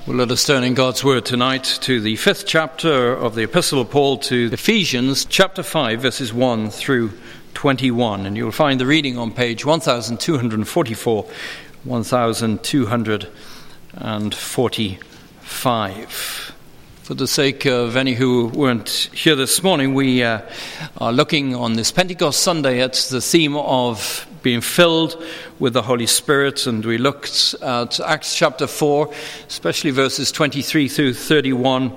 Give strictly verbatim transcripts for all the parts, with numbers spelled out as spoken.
Well, let us turn in God's Word tonight to the fifth chapter of the Epistle of Paul to Ephesians, chapter five, verses one through twenty-one. And you'll find the reading on page twelve forty-four, twelve forty-five. For the sake of any who weren't here this morning, we uh, are looking on this Pentecost Sunday at the theme of being filled with the Holy Spirit, and we looked at Acts chapter four, especially verses twenty-three through thirty-one,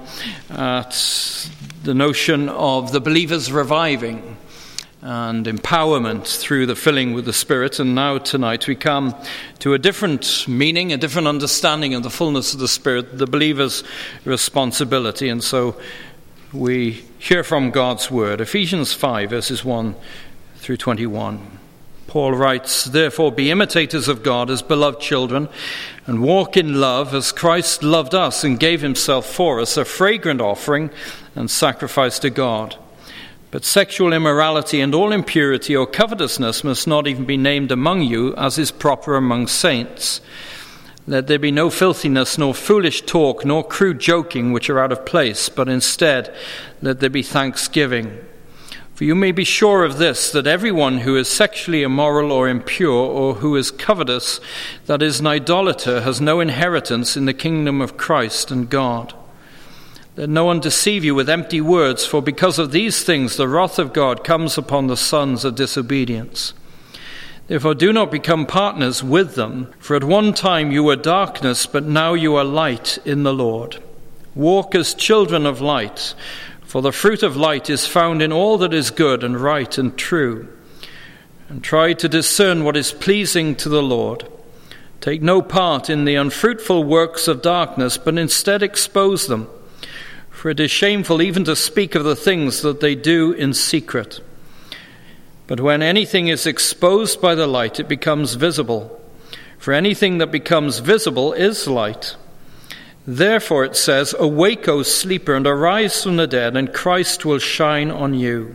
at the notion of the believers reviving and empowerment through the filling with the Spirit. And now tonight we come to a different meaning, a different understanding of the fullness of the Spirit, the believer's responsibility. And so we hear from God's Word, Ephesians five, verses one through twenty-one. Paul writes, "Therefore be imitators of God as beloved children, and walk in love as Christ loved us and gave himself for us, a fragrant offering and sacrifice to God. But sexual immorality and all impurity or covetousness must not even be named among you, as is proper among saints. Let there be no filthiness, nor foolish talk, nor crude joking, which are out of place, but instead let there be thanksgiving. For you may be sure of this, that everyone who is sexually immoral or impure, or who is covetous, that is an idolater, has no inheritance in the kingdom of Christ and God. Let no one deceive you with empty words, for because of these things the wrath of God comes upon the sons of disobedience. Therefore do not become partners with them, for at one time you were darkness, but now you are light in the Lord. Walk as children of light, for the fruit of light is found in all that is good and right and true. And try to discern what is pleasing to the Lord. Take no part in the unfruitful works of darkness, but instead expose them. For it is shameful even to speak of the things that they do in secret. But when anything is exposed by the light, it becomes visible. For anything that becomes visible is light. Therefore it says, awake, O sleeper, and arise from the dead, and Christ will shine on you.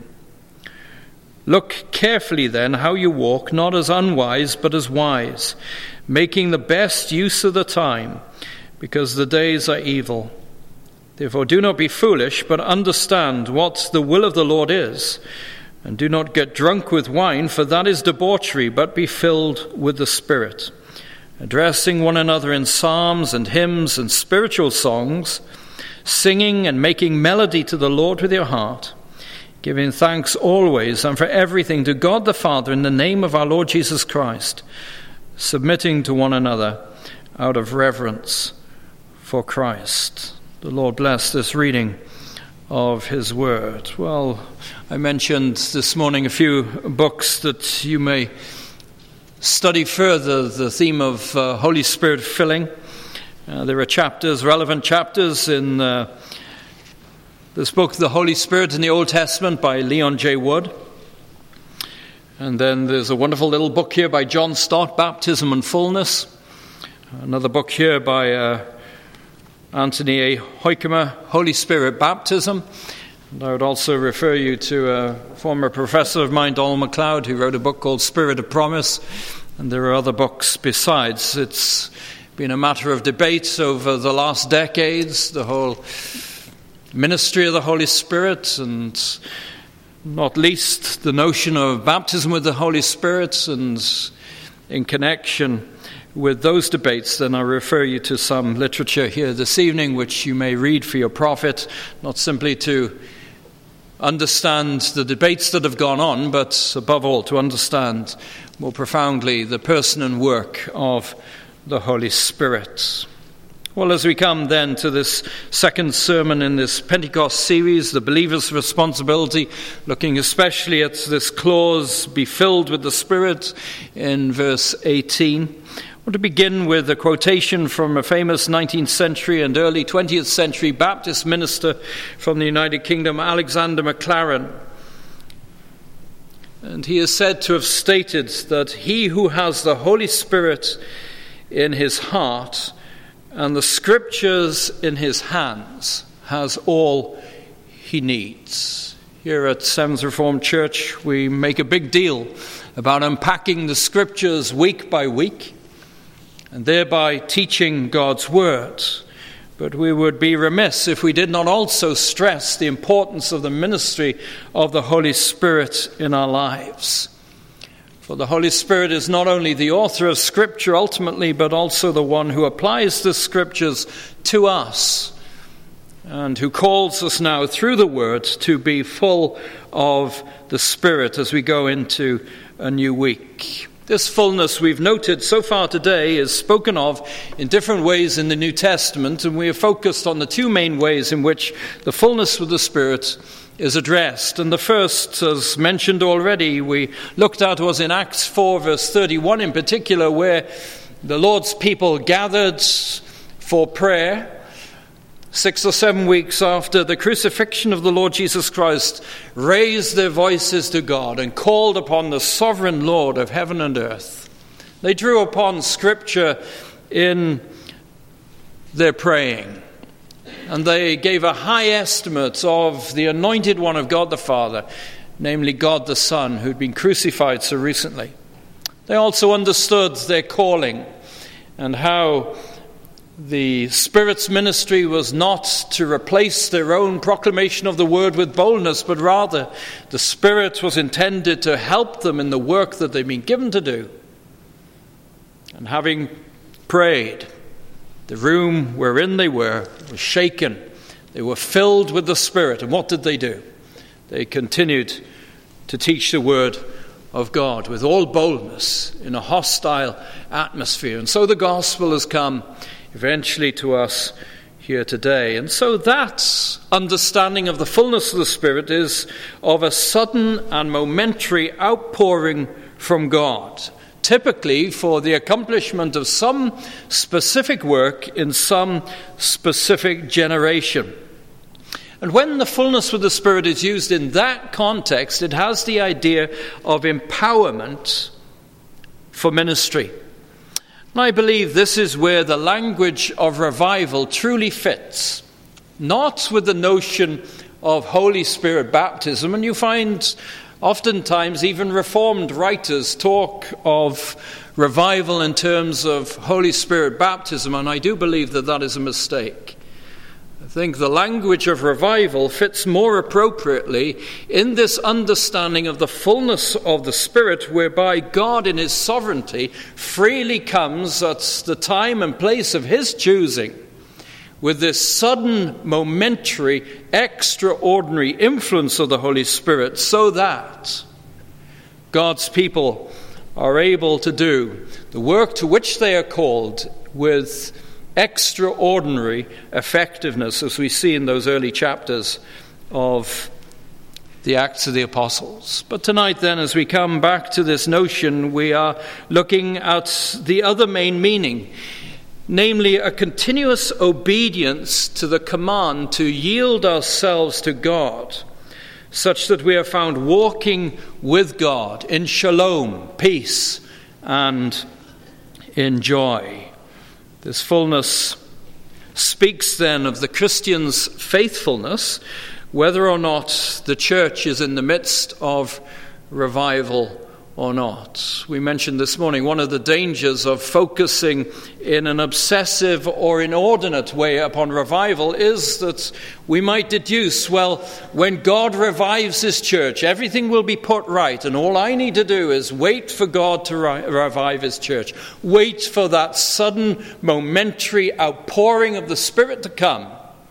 Look carefully then how you walk, not as unwise, but as wise, making the best use of the time, because the days are evil. Therefore do not be foolish, but understand what the will of the Lord is. And do not get drunk with wine, for that is debauchery, but be filled with the Spirit, addressing one another in psalms and hymns and spiritual songs, singing and making melody to the Lord with your heart, giving thanks always and for everything to God the Father in the name of our Lord Jesus Christ, submitting to one another out of reverence for Christ." The Lord bless this reading of his word. Well, I mentioned this morning a few books that you may study further the theme of uh, Holy Spirit filling. Uh, there are chapters, relevant chapters in uh, this book, The Holy Spirit in the Old Testament by Leon J. Wood. And then there's a wonderful little book here by John Stott, Baptism and Fullness. Another book here by uh, Anthony A. Hoekema, Holy Spirit Baptism. And I would also refer you to a former professor of mine, Donald MacLeod, who wrote a book called Spirit of Promise. And there are other books besides. It's been a matter of debate over the last decades, the whole ministry of the Holy Spirit, and not least the notion of baptism with the Holy Spirit. And in connection with those debates, then I refer you to some literature here this evening, which you may read for your profit, not simply to understand the debates that have gone on, but above all to understand more profoundly the person and work of the Holy Spirit. Well, as we come then to this second sermon in this Pentecost series, the believer's responsibility, looking especially at this clause, be filled with the Spirit, in verse eighteen, I want to begin with a quotation from a famous nineteenth century and early twentieth century Baptist minister from the United Kingdom, Alexander Maclaren. And he is said to have stated that he who has the Holy Spirit in his heart and the Scriptures in his hands has all he needs. Here at Seventh Reformed Church, we make a big deal about unpacking the Scriptures week by week, and thereby teaching God's Word. But we would be remiss if we did not also stress the importance of the ministry of the Holy Spirit in our lives. For the Holy Spirit is not only the author of Scripture ultimately, but also the one who applies the Scriptures to us and who calls us now through the Word to be full of the Spirit as we go into a new week. This fullness we've noted so far today is spoken of in different ways in the New Testament, and we have focused on the two main ways in which the fullness of the Spirit is addressed. And the first, as mentioned already, we looked at was in Acts four, verse thirty-one in particular, where the Lord's people gathered for prayer six or seven weeks after the crucifixion of the Lord Jesus Christ, raised their voices to God and called upon the sovereign Lord of heaven and earth. They drew upon Scripture in their praying, and they gave a high estimate of the anointed one of God the Father, namely God the Son, who'd been crucified so recently. They also understood their calling and how the Spirit's ministry was not to replace their own proclamation of the word with boldness, but rather the Spirit was intended to help them in the work that they've been given to do. And having prayed, the room wherein they were was shaken. They were filled with the Spirit. And what did they do? They continued to teach the word of God with all boldness in a hostile atmosphere. And so the gospel has come eventually to us here today. And so that understanding of the fullness of the Spirit is of a sudden and momentary outpouring from God, typically for the accomplishment of some specific work in some specific generation. And when the fullness of the Spirit is used in that context, it has the idea of empowerment for ministry. And I believe this is where the language of revival truly fits, not with the notion of Holy Spirit baptism. And you find oftentimes even Reformed writers talk of revival in terms of Holy Spirit baptism, and I do believe that that is a mistake. I think the language of revival fits more appropriately in this understanding of the fullness of the Spirit, whereby God in his sovereignty freely comes at the time and place of his choosing with this sudden, momentary, extraordinary influence of the Holy Spirit, so that God's people are able to do the work to which they are called with extraordinary effectiveness, as we see in those early chapters of the Acts of the Apostles. But tonight then, as we come back to this notion, we are looking at the other main meaning, namely a continuous obedience to the command to yield ourselves to God, such that we are found walking with God in shalom, peace, and in joy. This fullness speaks then of the Christian's faithfulness, whether or not the church is in the midst of revival or not. We mentioned this morning one of the dangers of focusing in an obsessive or inordinate way upon revival is that we might deduce, well, when God revives his church, everything will be put right, and all I need to do is wait for God to ri- revive his church. Wait for that sudden, momentary outpouring of the Spirit to come.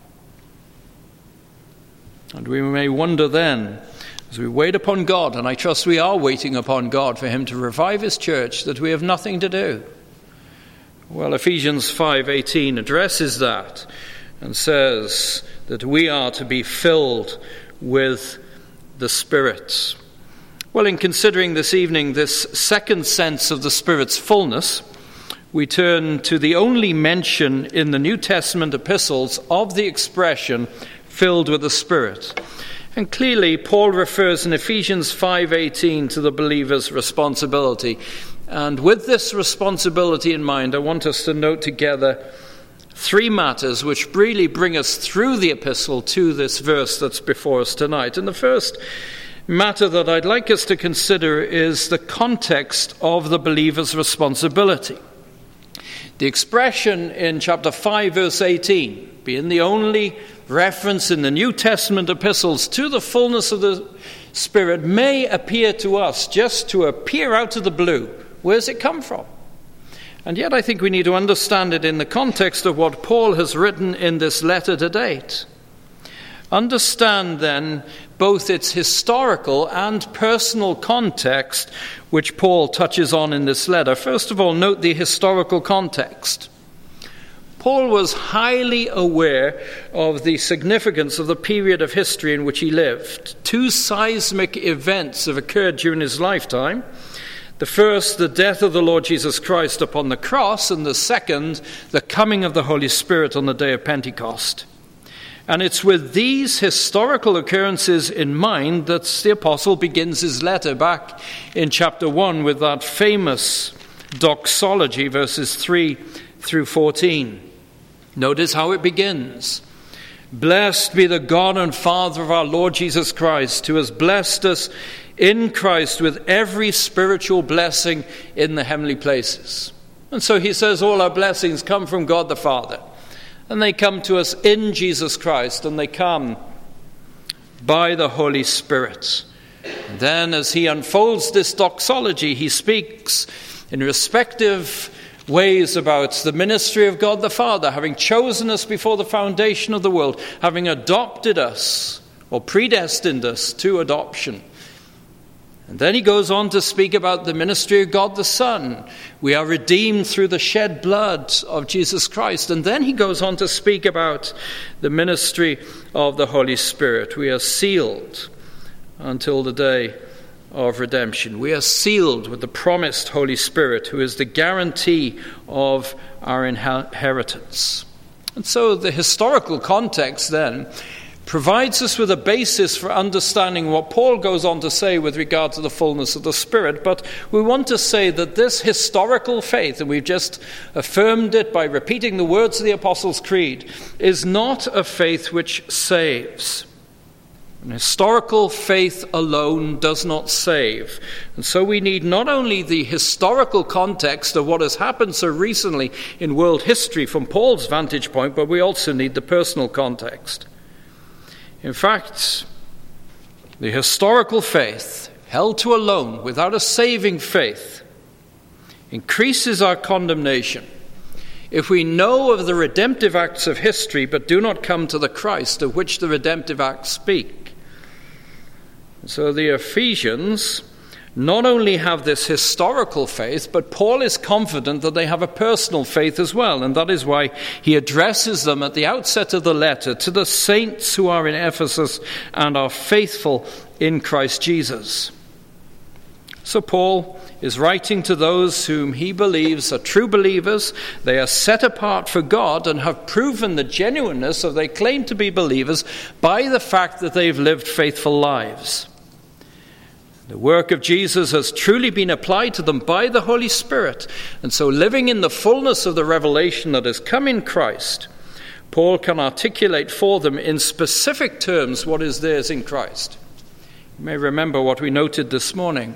And we may wonder then, as we wait upon God, and I trust we are waiting upon God for him to revive his church, that we have nothing to do. Well, Ephesians five eighteen addresses that and says that we are to be filled with the Spirit. Well, in considering this evening this second sense of the Spirit's fullness, we turn to the only mention in the New Testament epistles of the expression filled with the Spirit. And clearly, Paul refers in Ephesians five eighteen to the believer's responsibility. And with this responsibility in mind, I want us to note together three matters which really bring us through the epistle to this verse that's before us tonight. And the first matter that I'd like us to consider is the context of the believer's responsibility. The expression in chapter five, verse eighteen, being the only reference in the New Testament epistles to the fullness of the Spirit, may appear to us just to appear out of the blue. Where does it come from? And yet I think we need to understand it in the context of what Paul has written in this letter to date. Understand then both its historical and personal context, which Paul touches on in this letter. First of all, note the historical context. Paul was highly aware of the significance of the period of history in which he lived. Two seismic events have occurred during his lifetime. The first, the death of the Lord Jesus Christ upon the cross, and the second, the coming of the Holy Spirit on the day of Pentecost. And it's with these historical occurrences in mind that the apostle begins his letter back in chapter one with that famous doxology, verses three through fourteen. Notice how it begins. Blessed be the God and Father of our Lord Jesus Christ, who has blessed us in Christ with every spiritual blessing in the heavenly places. And so he says all our blessings come from God the Father. And they come to us in Jesus Christ, and they come by the Holy Spirit. And then as he unfolds this doxology, he speaks in respective ways about the ministry of God the Father, having chosen us before the foundation of the world, having adopted us, or predestined us to adoption. And then he goes on to speak about the ministry of God the Son. We are redeemed through the shed blood of Jesus Christ. And then he goes on to speak about the ministry of the Holy Spirit. We are sealed until the day of redemption. We are sealed with the promised Holy Spirit, who is the guarantee of our inheritance. And so the historical context then provides us with a basis for understanding what Paul goes on to say with regard to the fullness of the Spirit. But we want to say that this historical faith, and we've just affirmed it by repeating the words of the Apostles' Creed, is not a faith which saves. An historical faith alone does not save. And so we need not only the historical context of what has happened so recently in world history from Paul's vantage point, but we also need the personal context. In fact, the historical faith, held to alone without a saving faith, increases our condemnation if we know of the redemptive acts of history but do not come to the Christ of which the redemptive acts speak. So the Ephesians not only have this historical faith, but Paul is confident that they have a personal faith as well. And that is why he addresses them at the outset of the letter to the saints who are in Ephesus and are faithful in Christ Jesus. So Paul is writing to those whom he believes are true believers. They are set apart for God and have proven the genuineness of their claim to be believers by the fact that they've lived faithful lives. The work of Jesus has truly been applied to them by the Holy Spirit. And so living in the fullness of the revelation that has come in Christ, Paul can articulate for them in specific terms what is theirs in Christ. You may remember what we noted this morning,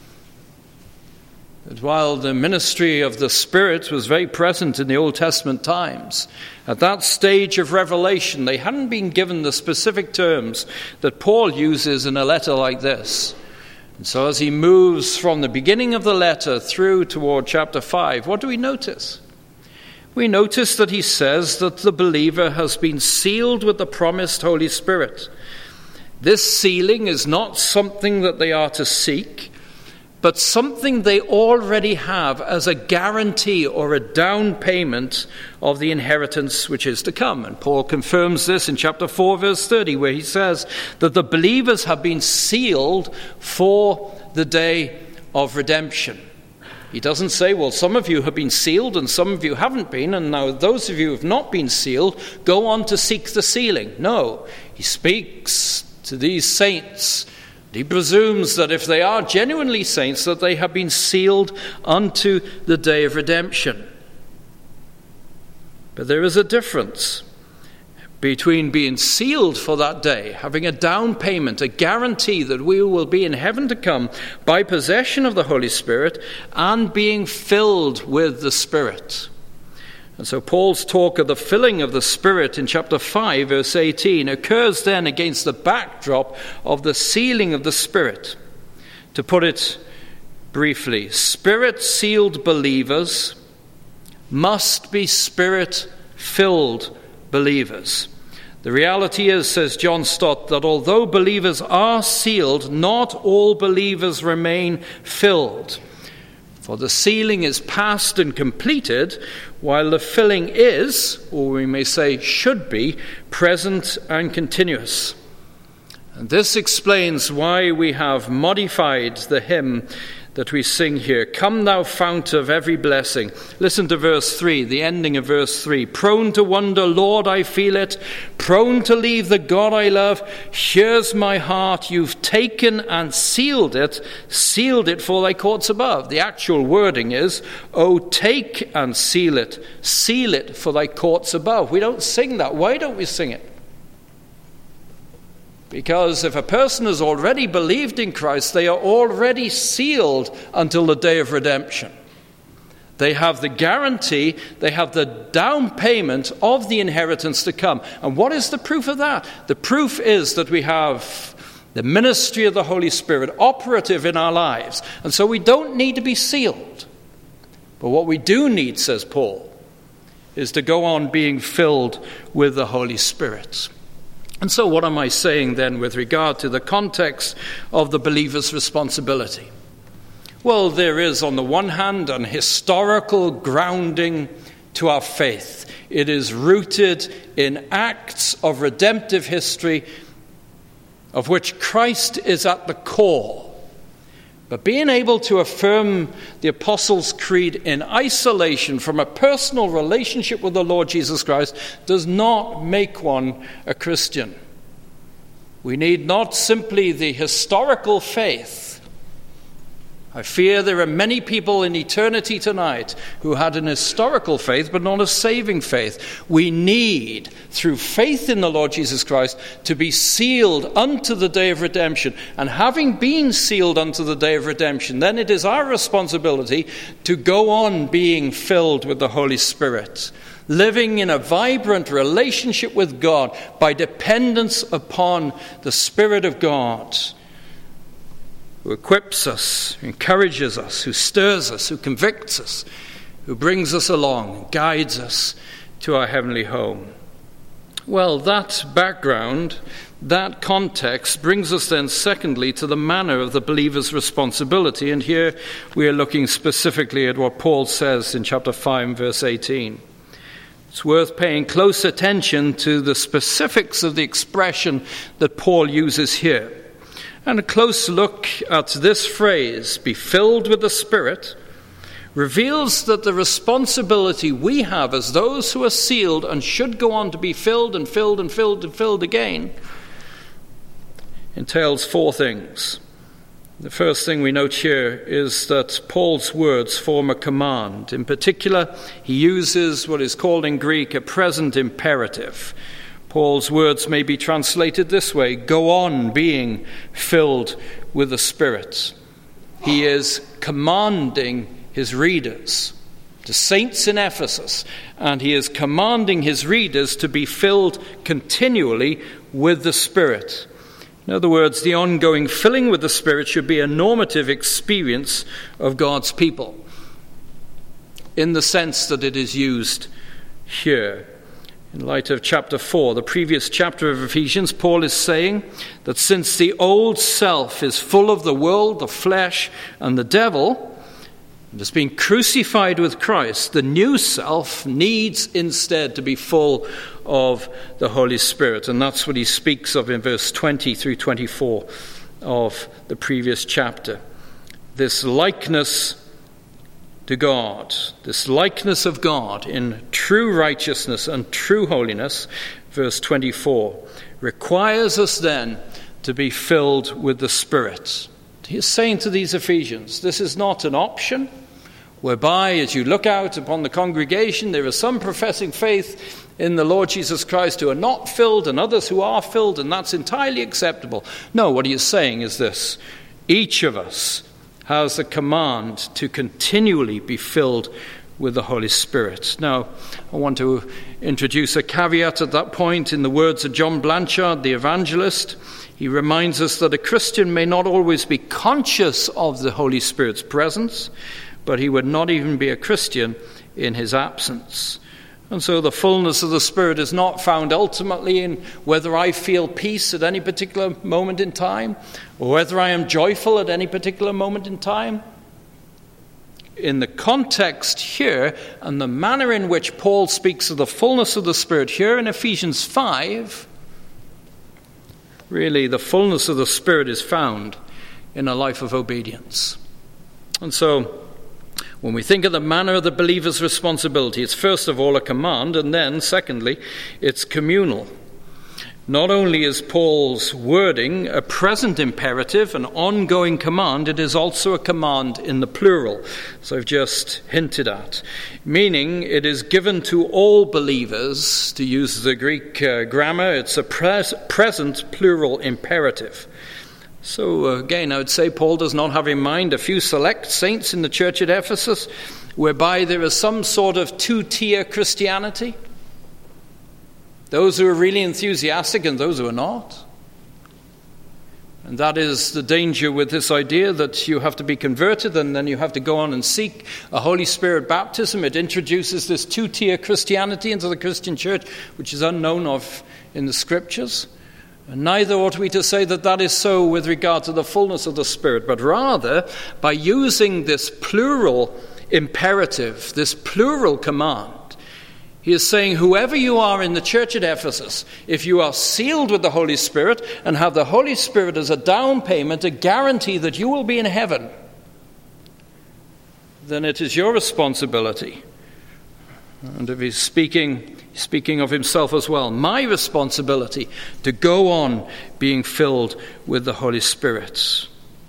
that while the ministry of the Spirit was very present in the Old Testament times, at that stage of revelation, they hadn't been given the specific terms that Paul uses in a letter like this. And so as he moves from the beginning of the letter through toward chapter five, what do we notice? We notice that he says that the believer has been sealed with the promised Holy Spirit. This sealing is not something that they are to seek, but something they already have as a guarantee or a down payment of the inheritance which is to come. And Paul confirms this in chapter four, verse thirty, where he says that the believers have been sealed for the day of redemption. He doesn't say, well, some of you have been sealed and some of you haven't been, and now those of you who have not been sealed, go on to seek the sealing. No, he speaks to these saints. He presumes that if they are genuinely saints, that they have been sealed unto the day of redemption. But there is a difference between being sealed for that day, having a down payment, a guarantee that we will be in heaven to come by possession of the Holy Spirit, and being filled with the Spirit. And so Paul's talk of the filling of the Spirit in chapter five, verse eighteen, occurs then against the backdrop of the sealing of the Spirit. To put it briefly, Spirit-sealed believers must be Spirit-filled believers. The reality is, says John Stott, that although believers are sealed, not all believers remain filled. For the sealing is past and completed, while the filling is, or we may say should be, present and continuous. And this explains why we have modified the hymn that we sing here. Come thou fount of every blessing. Listen to verse three, the ending of verse three. Prone to wonder, Lord, I feel it. Prone to leave the God I love. Here's my heart. You've taken and sealed it. Sealed it for thy courts above. The actual wording is, oh, take and seal it. Seal it for thy courts above. We don't sing that. Why don't we sing it? Because if a person has already believed in Christ, they are already sealed until the day of redemption. They have the guarantee, they have the down payment of the inheritance to come. And what is the proof of that? The proof is that we have the ministry of the Holy Spirit operative in our lives. And so we don't need to be sealed. But what we do need, says Paul, is to go on being filled with the Holy Spirit. And so what am I saying then with regard to the context of the believer's responsibility? Well, there is on the one hand an historical grounding to our faith. It is rooted in acts of redemptive history of which Christ is at the core. But being able to affirm the Apostles' Creed in isolation from a personal relationship with the Lord Jesus Christ does not make one a Christian. We need not simply the historical faith. I fear there are many people in eternity tonight who had an historical faith but not a saving faith. We need, through faith in the Lord Jesus Christ, to be sealed unto the day of redemption. And having been sealed unto the day of redemption, then it is our responsibility to go on being filled with the Holy Spirit, living in a vibrant relationship with God by dependence upon the Spirit of God, who equips us, who encourages us, who stirs us, who convicts us, who brings us along, guides us to our heavenly home. Well, that background, that context brings us then secondly to the manner of the believer's responsibility. And here we are looking specifically at what Paul says in chapter five, verse eighteen. It's worth paying close attention to the specifics of the expression that Paul uses here. And a close look at this phrase, be filled with the Spirit, reveals that the responsibility we have as those who are sealed and should go on to be filled and filled and filled and filled again entails four things. The first thing we note here is that Paul's words form a command. In particular, he uses what is called in Greek a present imperative. Paul's words may be translated this way: go on being filled with the Spirit. He is commanding his readers, to saints in Ephesus, and he is commanding his readers to be filled continually with the Spirit. In other words, the ongoing filling with the Spirit should be a normative experience of God's people, in the sense that it is used here. In light of chapter four, the previous chapter of Ephesians, Paul is saying that since the old self is full of the world, the flesh, and the devil, and has been crucified with Christ, the new self needs instead to be full of the Holy Spirit. And that's what he speaks of in verse twenty through twenty-four of the previous chapter. This likeness to God, this likeness of God in true righteousness and true holiness, verse twenty-four, requires us then to be filled with the Spirit. He is saying to these Ephesians, this is not an option, whereby as you look out upon the congregation, there are some professing faith in the Lord Jesus Christ who are not filled and others who are filled, and that's entirely acceptable. No, what he is saying is this: each of us has the command to continually be filled with the Holy Spirit. Now, I want to introduce a caveat at that point in the words of John Blanchard, the evangelist. He reminds us that a Christian may not always be conscious of the Holy Spirit's presence, but he would not even be a Christian in his absence. And so the fullness of the Spirit is not found ultimately in whether I feel peace at any particular moment in time, or whether I am joyful at any particular moment in time. In the context here, and the manner in which Paul speaks of the fullness of the Spirit here in Ephesians five, really the fullness of the Spirit is found in a life of obedience. And so, when we think of the manner of the believer's responsibility, it's first of all a command, and then, secondly, it's communal. Not only is Paul's wording a present imperative, an ongoing command, it is also a command in the plural, as I've just hinted at, meaning it is given to all believers. To use the Greek uh, grammar, it's a pres- present plural imperative. So again, I would say Paul does not have in mind a few select saints in the church at Ephesus, whereby there is some sort of two-tier Christianity. Those who are really enthusiastic and those who are not. And that is the danger with this idea that you have to be converted and then you have to go on and seek a Holy Spirit baptism. It introduces this two-tier Christianity into the Christian church, which is unknown of in the Scriptures. And neither ought we to say that that is so with regard to the fullness of the Spirit, but rather by using this plural imperative, this plural command, he is saying, whoever you are in the church at Ephesus, if you are sealed with the Holy Spirit and have the Holy Spirit as a down payment, a guarantee that you will be in heaven, then it is your responsibility. And if he's speaking, speaking of himself as well, my responsibility to go on being filled with the Holy Spirit.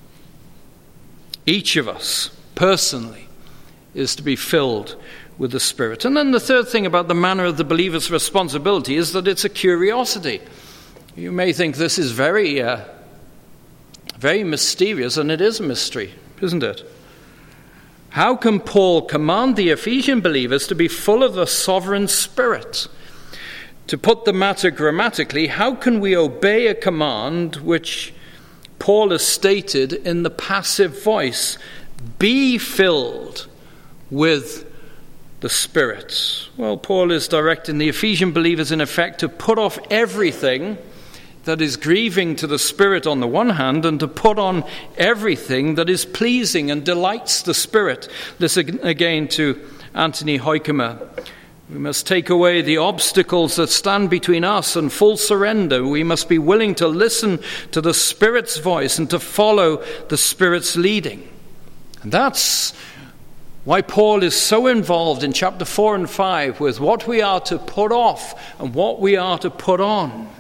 Each of us, personally, is to be filled with the Spirit. And then the third thing about the manner of the believer's responsibility is that it's a curiosity. You may think this is very, uh, very mysterious, and it is a mystery, isn't it? How can Paul command the Ephesian believers to be full of the sovereign Spirit? To put the matter grammatically, how can we obey a command which Paul has stated in the passive voice? Be filled with the Spirit. Well, Paul is directing the Ephesian believers, in effect, to put off everything that is grieving to the Spirit on the one hand, and to put on everything that is pleasing and delights the Spirit. Listen again to Anthony Hoekema. We must take away the obstacles that stand between us and full surrender. We must be willing to listen to the Spirit's voice and to follow the Spirit's leading. And that's why Paul is so involved in chapter four and five with what we are to put off and what we are to put on.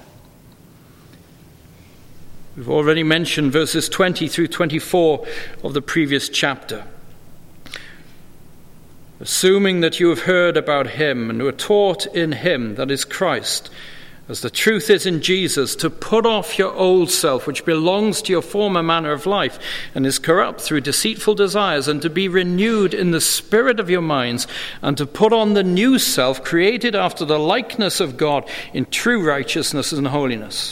We've already mentioned verses twenty through twenty-four of the previous chapter. Assuming that you have heard about him and were taught in him, that is Christ, as the truth is in Jesus, to put off your old self, which belongs to your former manner of life and is corrupt through deceitful desires, and to be renewed in the spirit of your minds, and to put on the new self, created after the likeness of God in true righteousness and holiness.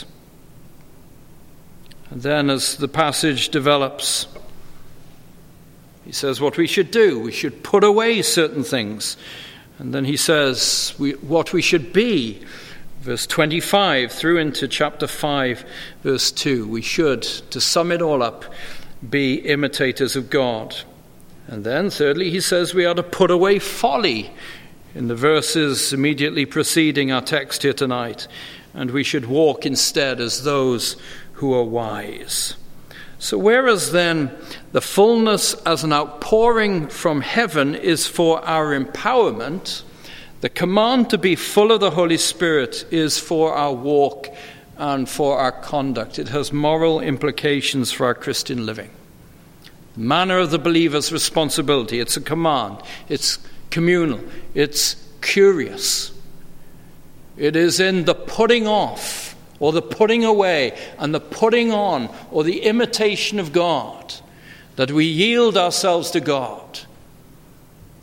And then as the passage develops, he says what we should do. We should put away certain things. And then he says we, what we should be. Verse twenty-five through into chapter five, verse two. We should, to sum it all up, be imitators of God. And then thirdly, he says we are to put away folly in the verses immediately preceding our text here tonight. And we should walk instead as those who are wise. So whereas then the fullness as an outpouring from heaven is for our empowerment, the command to be full of the Holy Spirit is for our walk and for our conduct. It has moral implications for our Christian living. The manner of the believer's responsibility, it's a command, it's communal, it's curious. It is in the putting off or the putting away and the putting on or the imitation of God that we yield ourselves to God.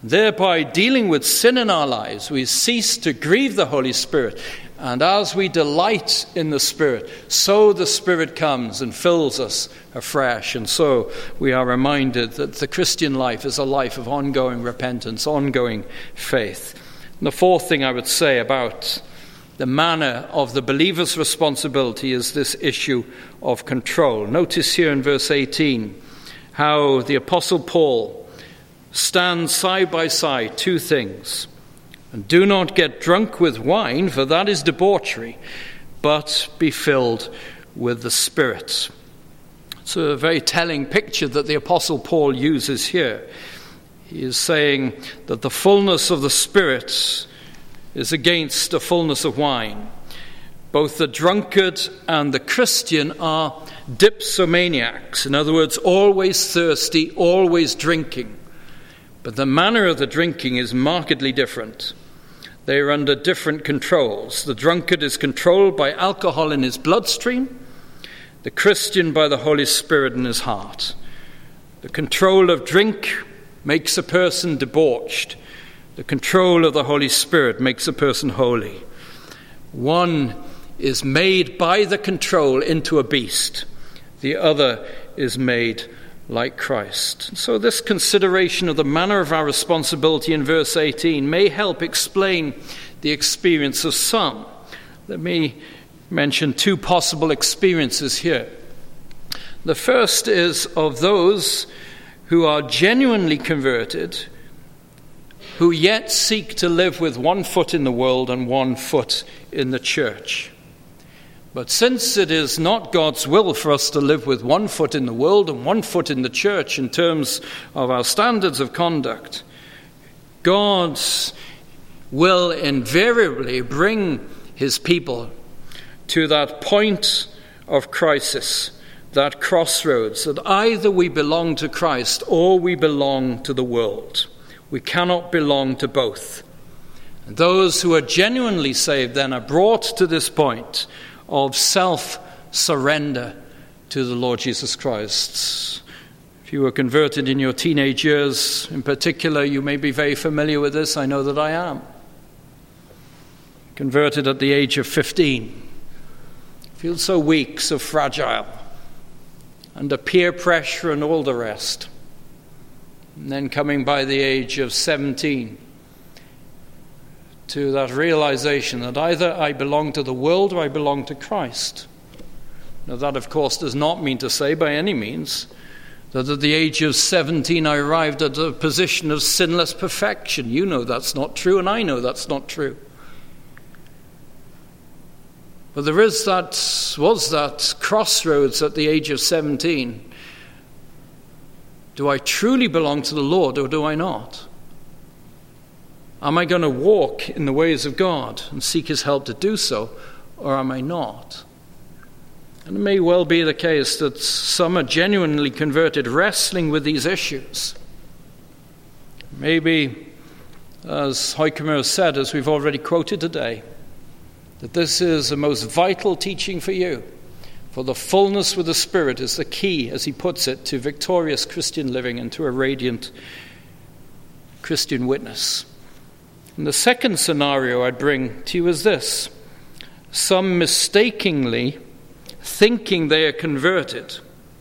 thereby dealing with sin in our lives, we cease to grieve the Holy Spirit. And as we delight in the Spirit, so the Spirit comes and fills us afresh. And so we are reminded that the Christian life is a life of ongoing repentance, ongoing faith. And the fourth thing I would say about the manner of the believer's responsibility is this issue of control. Notice here in verse eighteen how the Apostle Paul stands side by side two things. And do not get drunk with wine, for that is debauchery, but be filled with the Spirit. It's a very telling picture that the Apostle Paul uses here. He is saying that the fullness of the Spirit is against the fullness of wine. Both the drunkard and the Christian are dipsomaniacs. In other words, always thirsty, always drinking. But the manner of the drinking is markedly different. They are under different controls. The drunkard is controlled by alcohol in his bloodstream, the Christian by the Holy Spirit in his heart. The control of drink makes a person debauched. The control of the Holy Spirit makes a person holy. One is made by the control into a beast. The other is made like Christ. So this consideration of the manner of our responsibility in verse eighteen may help explain the experience of some. Let me mention two possible experiences here. The first is of those who are genuinely converted, who yet seek to live with one foot in the world and one foot in the church. But since it is not God's will for us to live with one foot in the world and one foot in the church in terms of our standards of conduct, God's will invariably bring his people to that point of crisis, that crossroads, that either we belong to Christ or we belong to the world. We cannot belong to both. And those who are genuinely saved then are brought to this point of self-surrender to the Lord Jesus Christ. If you were converted in your teenage years in particular, you may be very familiar with this. I know that I am. Converted at the age of fifteen. Feel so weak, so fragile, under peer pressure and all the rest. And then coming by the age of seventeen, to that realization that either I belong to the world or I belong to Christ. Now that, of course, does not mean to say by any means that at the age of seventeen I arrived at a position of sinless perfection. You know that's not true, and I know that's not true. But there is that, was that crossroads at the age of seventeen. Do I truly belong to the Lord or do I not? Am I going to walk in the ways of God and seek his help to do so, or am I not? And it may well be the case that some are genuinely converted, wrestling with these issues. Maybe, as Huykemer has said, as we've already quoted today, that this is the most vital teaching for you. For the fullness with the Spirit is the key, as he puts it, to victorious Christian living and to a radiant Christian witness. And the second scenario I'd bring to you is this. Some mistakenly, thinking they are converted,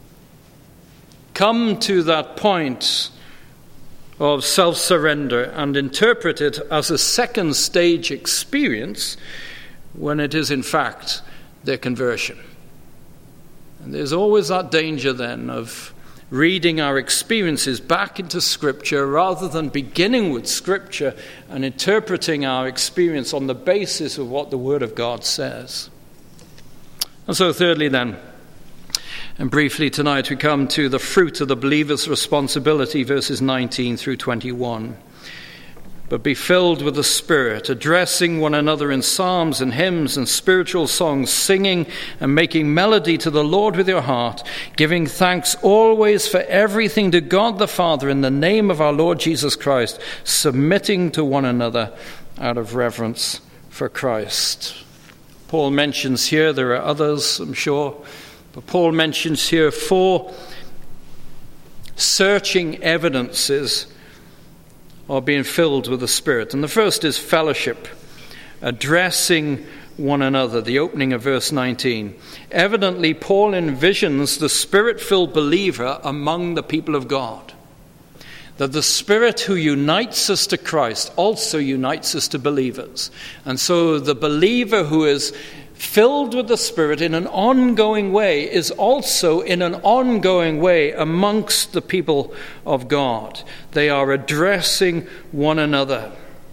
come to that point of self-surrender and interpret it as a second stage experience when it is in fact their conversion. And there's always that danger then of reading our experiences back into Scripture rather than beginning with Scripture and interpreting our experience on the basis of what the Word of God says. And so thirdly then, and briefly tonight, we come to the fruit of the believer's responsibility, verses nineteen through twenty-one. But be filled with the Spirit, addressing one another in psalms and hymns and spiritual songs, singing and making melody to the Lord with your heart, giving thanks always for everything to God the Father in the name of our Lord Jesus Christ, submitting to one another out of reverence for Christ. Paul mentions here, there are others, I'm sure, but Paul mentions here four searching evidences are being filled with the Spirit. And the first is fellowship, addressing one another, the opening of verse nineteen. Evidently, Paul envisions the Spirit-filled believer among the people of God. That the Spirit who unites us to Christ also unites us to believers. And so the believer who is filled with the Spirit in an ongoing way is also in an ongoing way amongst the people of God. They are addressing one another.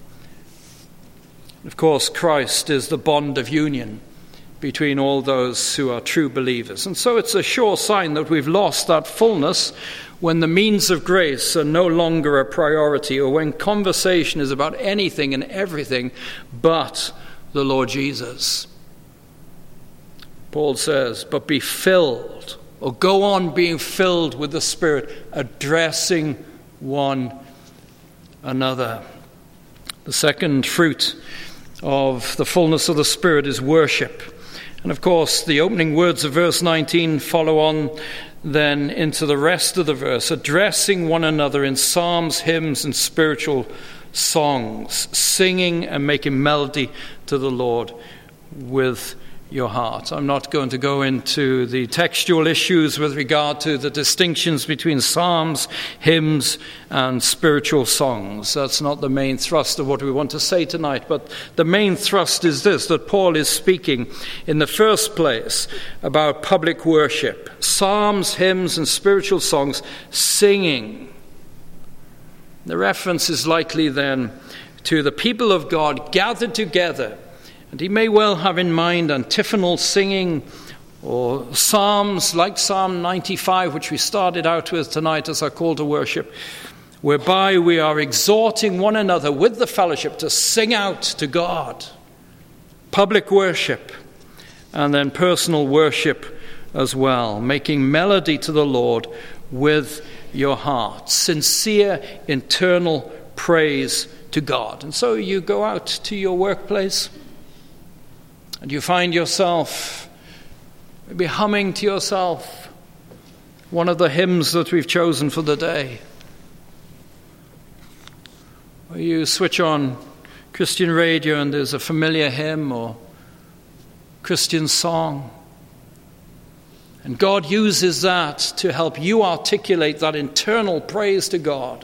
Of course, Christ is the bond of union between all those who are true believers. And so it's a sure sign that we've lost that fullness when the means of grace are no longer a priority, or when conversation is about anything and everything but the Lord Jesus. Paul says, but be filled, or go on being filled with the Spirit, addressing one another. The second fruit of the fullness of the Spirit is worship. And of course, the opening words of verse nineteen follow on then into the rest of the verse, addressing one another in psalms, hymns, and spiritual songs, singing and making melody to the Lord with your heart. I'm not going to go into the textual issues with regard to the distinctions between psalms, hymns, and spiritual songs. That's not the main thrust of what we want to say tonight, but the main thrust is this, that Paul is speaking in the first place about public worship, psalms, hymns, and spiritual songs, singing. The reference is likely then to the people of God gathered together. And he may well have in mind antiphonal singing or psalms like Psalm ninety-five, which we started out with tonight as our call to worship, whereby we are exhorting one another with the fellowship to sing out to God. Public worship and then personal worship as well, making melody to the Lord with your heart. Sincere internal praise to God. And so you go out to your workplace, and you find yourself maybe humming to yourself one of the hymns that we've chosen for the day. Or you switch on Christian radio and there's a familiar hymn or Christian song. And God uses that to help you articulate that internal praise to God.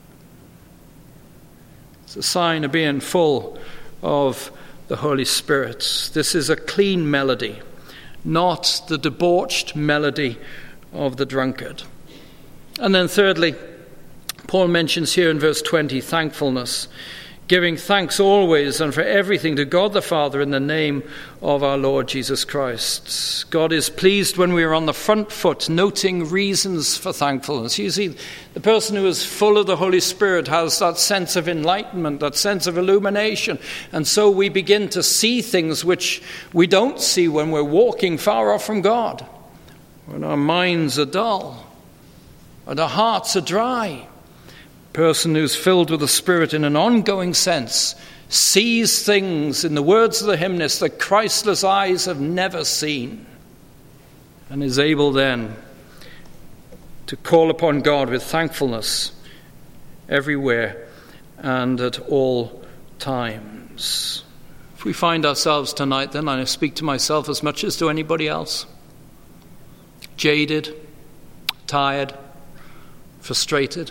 It's a sign of being full of the Holy Spirit. This is a clean melody, not the debauched melody of the drunkard. And then thirdly, Paul mentions here in verse twenty, thankfulness, giving thanks always and for everything to God the Father in the name of our Lord Jesus Christ. God is pleased when we are on the front foot, noting reasons for thankfulness. You see, the person who is full of the Holy Spirit has that sense of enlightenment, that sense of illumination. And so we begin to see things which we don't see when we're walking far off from God, when our minds are dull, and our hearts are dry. Person who's filled with the Spirit in an ongoing sense sees things, in the words of the hymnist, that Christless eyes have never seen, and is able then to call upon God with thankfulness everywhere and at all times. If we find ourselves tonight, then I speak to myself as much as to anybody else, jaded, tired, frustrated,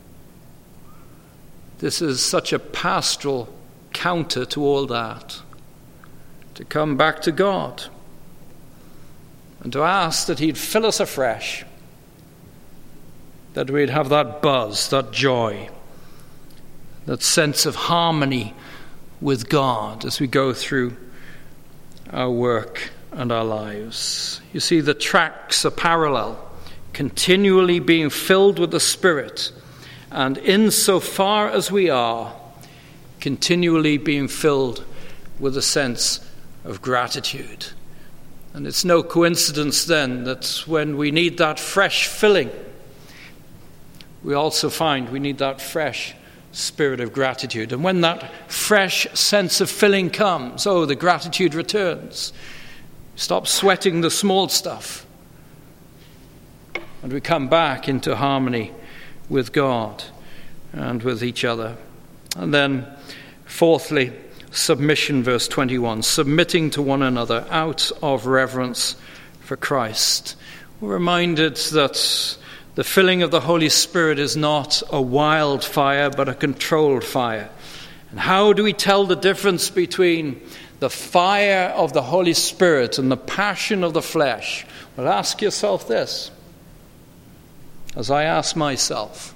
this is such a pastoral counter to all that. To come back to God and to ask that he'd fill us afresh, that we'd have that buzz, that joy, that sense of harmony with God as we go through our work and our lives. You see, the tracks are parallel, continually being filled with the Spirit, and insofar as we are, continually being filled with a sense of gratitude. And it's no coincidence then that when we need that fresh filling, we also find we need that fresh spirit of gratitude. And when that fresh sense of filling comes, oh, the gratitude returns. Stop sweating the small stuff. And we come back into harmony with God. and with each other. And then, fourthly, submission, verse twenty-one, submitting to one another out of reverence for Christ. We're reminded that the filling of the Holy Spirit is not a wild fire, but a controlled fire. And how do we tell the difference between the fire of the Holy Spirit and the passion of the flesh? Well, ask yourself this, as I ask myself.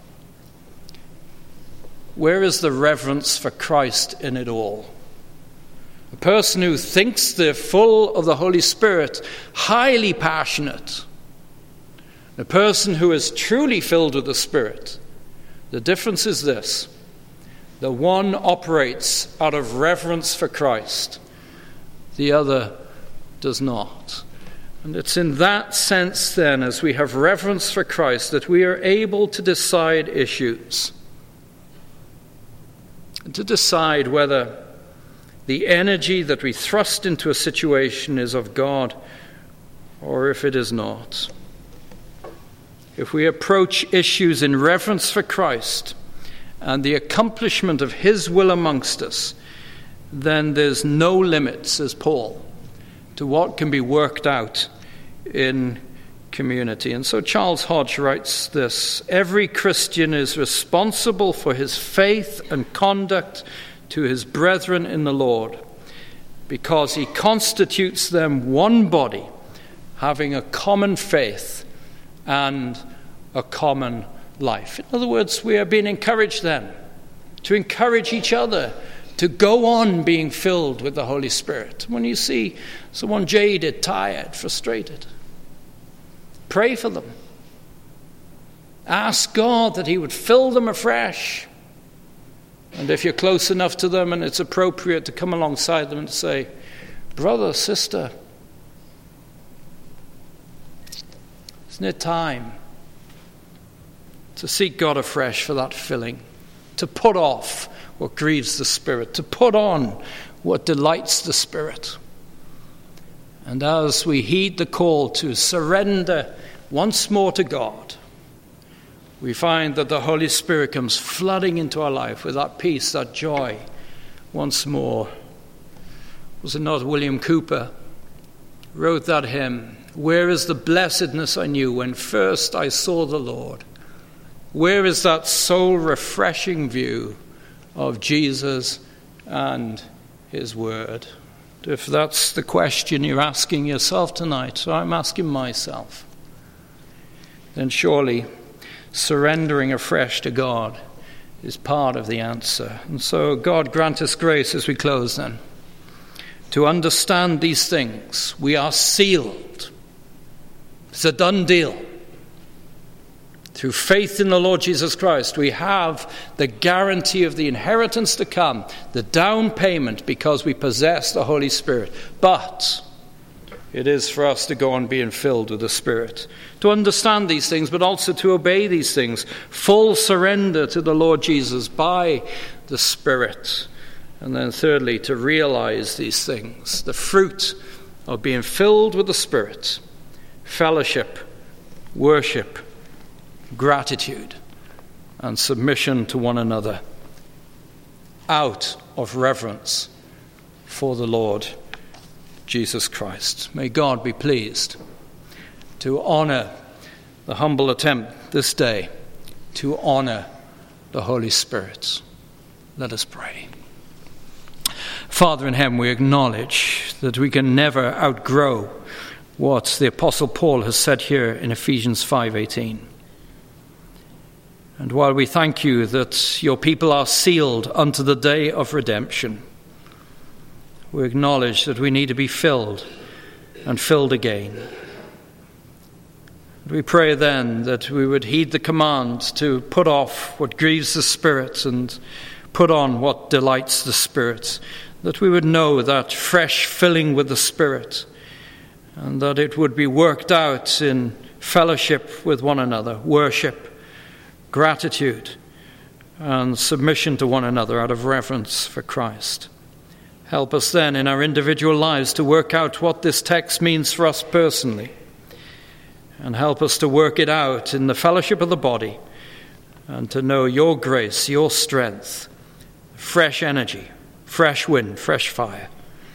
Where is the reverence for Christ in it all? A person who thinks they're full of the Holy Spirit, highly passionate. A person who is truly filled with the Spirit. The difference is this. The one operates out of reverence for Christ. The other does not. And it's in that sense then, as we have reverence for Christ, that we are able to decide issues. And to decide whether the energy that we thrust into a situation is of God or if it is not. If we approach issues in reverence for Christ and the accomplishment of his will amongst us, then there's no limit, says Paul, to what can be worked out in community. And so Charles Hodge writes this: every Christian is responsible for his faith and conduct to his brethren in the Lord, because he constitutes them one body, having a common faith and a common life. In other words, we are being encouraged then to encourage each other to go on being filled with the Holy Spirit. When you see someone jaded, tired, frustrated, pray for them. Ask God that he would fill them afresh. And if you're close enough to them and it's appropriate, to come alongside them and say, brother, sister, isn't it time to seek God afresh for that filling, to put off what grieves the Spirit, to put on what delights the Spirit? And as we heed the call to surrender once more to God, we find that the Holy Spirit comes flooding into our life with that peace, that joy once more. Was it not William Cooper wrote that hymn, "Where is the blessedness I knew when first I saw the Lord? Where is that soul-refreshing view of Jesus and his word?" If that's the question you're asking yourself tonight, or I'm asking myself, then surely surrendering afresh to God is part of the answer. And so God grant us grace as we close then, to understand these things. We are sealed. It's a done deal. Through faith in the Lord Jesus Christ, we have the guarantee of the inheritance to come, the down payment, because we possess the Holy Spirit. But it is for us to go on being filled with the Spirit, to understand these things, but also to obey these things. Full surrender to the Lord Jesus by the Spirit. And then thirdly, to realize these things, the fruit of being filled with the Spirit: fellowship, worship, gratitude, and submission to one another, out of reverence for the Lord Jesus Christ. May God be pleased to honor the humble attempt this day to honor the Holy Spirit. Let us pray. Father in heaven, we acknowledge that we can never outgrow what the Apostle Paul has said here in Ephesians five eighteen. And while we thank you that your people are sealed unto the day of redemption, we acknowledge that we need to be filled and filled again. We pray then that we would heed the command to put off what grieves the Spirit and put on what delights the Spirit, that we would know that fresh filling with the Spirit, and that it would be worked out in fellowship with one another, worship, gratitude, and submission to one another out of reverence for Christ. Help us then in our individual lives to work out what this text means for us personally, and help us to work it out in the fellowship of the body and to know your grace, your strength, fresh energy, fresh wind, fresh fire.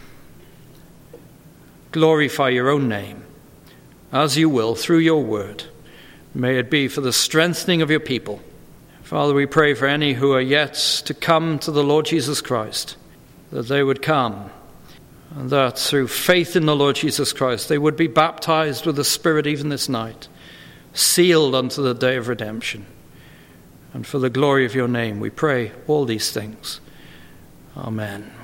Glorify your own name, as you will through your word. May it be for the strengthening of your people. Father, we pray for any who are yet to come to the Lord Jesus Christ, that they would come, and that through faith in the Lord Jesus Christ, they would be baptized with the Spirit even this night, sealed unto the day of redemption. And for the glory of your name, we pray all these things. Amen.